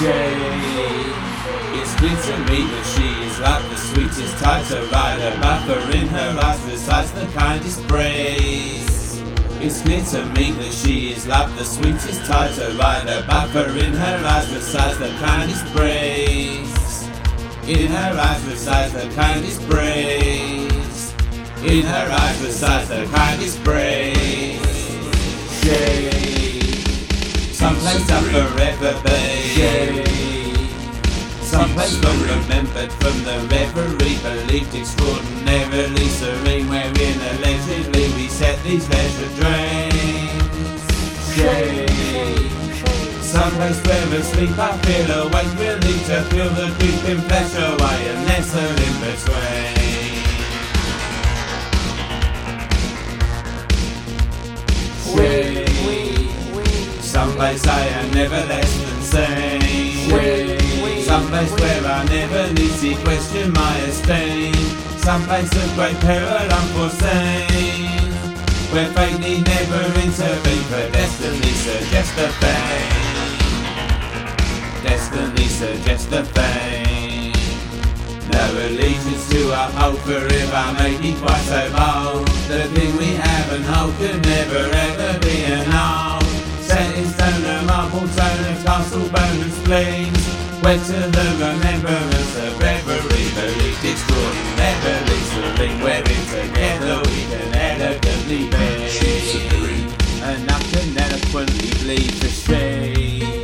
It's clear to me that she is like the sweetest type to ride a buffer in her eyes resides the kindest praise. It's clear to me that she is like the sweetest type to ride a buffer in her eyes resides the kindest praise. In her eyes resides the kindest praise. In her eyes resides the kindest praise. Someplace I'll forever be. Someplace long remembered from the reverie, believed extraordinarily serene, wherein allegedly we set these leisure dreams. Someplace where asleep I feel awake, relieved to feel the creeping pleasure I am nestled in between. Someplace I am never less than sane. Someplace where I never need to question my esteem. Someplace of great peril unforeseen, where fate need never intervene, for destiny suggests the fame. Destiny suggests the fame. No allegiance to uphold, for if I may be quite so bold, the thing we have and hold could never ever be annulled. Set in stone, a marble tone of castle bone and spleens, wed to the remembrance of reverie, believed extraordinarily serene, wherein together we can elegantly be, enough can eloquently bleed to shade.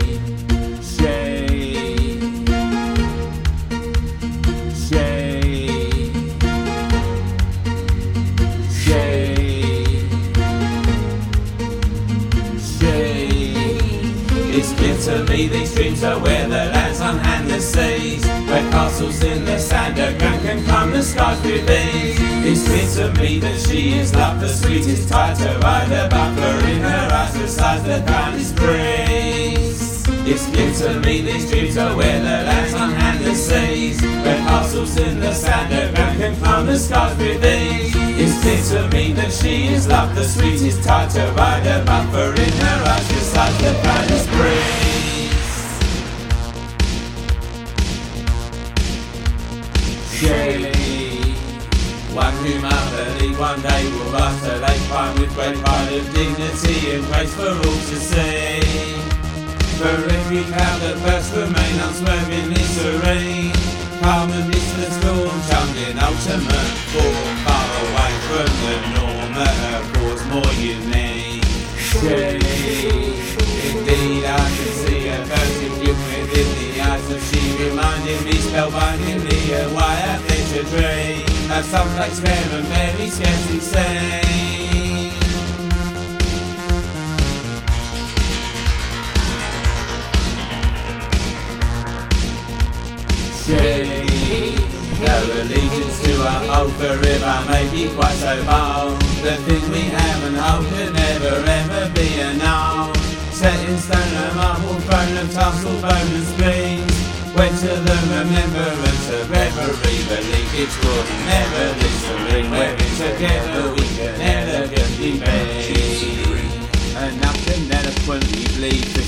It's clear to me these dreams are where the lands unhand the seas, where castles in the sand underground can climb the skies with ease. It's clear to me that she is love, the sweetest type to ride a buffer in her eyes resides the kindest breeze. It's clear to me these dreams are where the lands unhand the seas, where castles in the sand underground can climb the skies with ease. It's clear to me that she is love, the sweetest type to ride a buffer in her eyes resides the kindest breeze. One whom I believe one day will rise to lay prime with great pride of dignity and grace for all to see. For every cloud that bursts remain unswervingly serene, calm amidst the storm, charmed in ultimate form, far away from the norm that her cause more unique. Indeed I can see a virgin guilt within the eyes of she, reminding me spellbindingly of why I think a dream of someplace fair and very scarcely seen. No allegiance to our hope, for if I may be quite so bold, the thing we have and hold could never ever be annulled. Set in stone, a marble throne of tassel, bone and spleens, wed to the remembrance of reverie, believed extraordinarily serene, wherein together we can elegantly be, enough can eloquently bleed to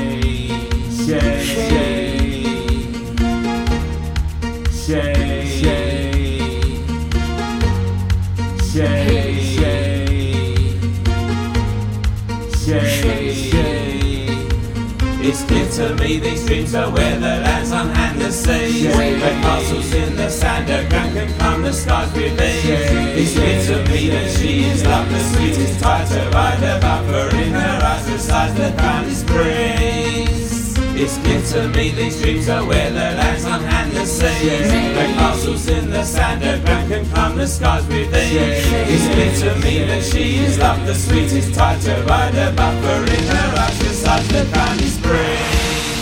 It's clear to me these dreams are where the lands unhand the seas, where castles in the sand underground can climb the skies with ease. It's clear to me that she is love, the sweetest type to ride a buffer in her eyes resides the kindest breeze. It's clear to me these dreams are where the lands unhand the seas, where castles in the sand underground can climb the skies with ease. It's clear to me that she is love, the sweetest type to ride a buffer in her eyes resides the kindest breeze.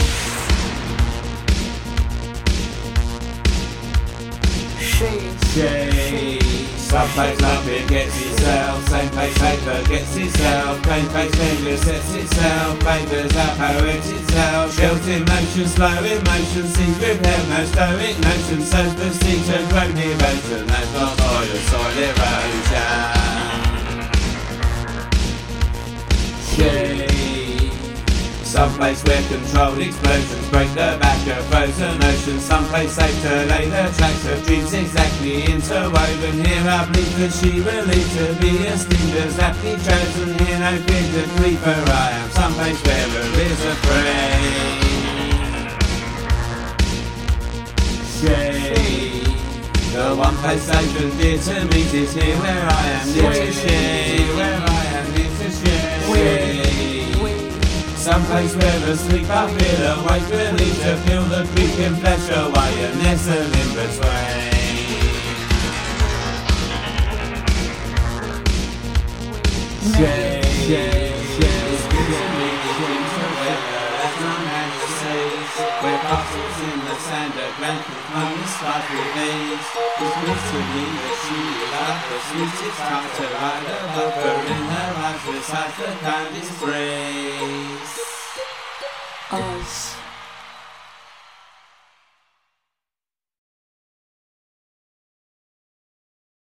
Some place love gets itself, same place paper gets itself, plain face finger sets itself, favours our poet itself. Shells in motion, slow emotion, sees with hell no stoic notion, sows the seed to grown erosion, that's not soil erosion. Someplace where controlled explosions break the back of frozen oceans. Someplace safe to lay the tracks of dreams exactly interwoven. Here I believe that she will lead to be esteemed as aptly chosen. Here no fear to grief, for I am someplace where there is a praise. The one place safe and dear to me is here where I am near to share. Where I am near to share. Someplace where asleep I feel awake, relief to feel the grief in flesh away and nestle in between. It's good to me, dreams are weather as long as the seas, where castles in the sand are grand and come the skies with ease. It's good to me that she is like the sweetest touch to ride above her in her eyes resides the kindest breeze.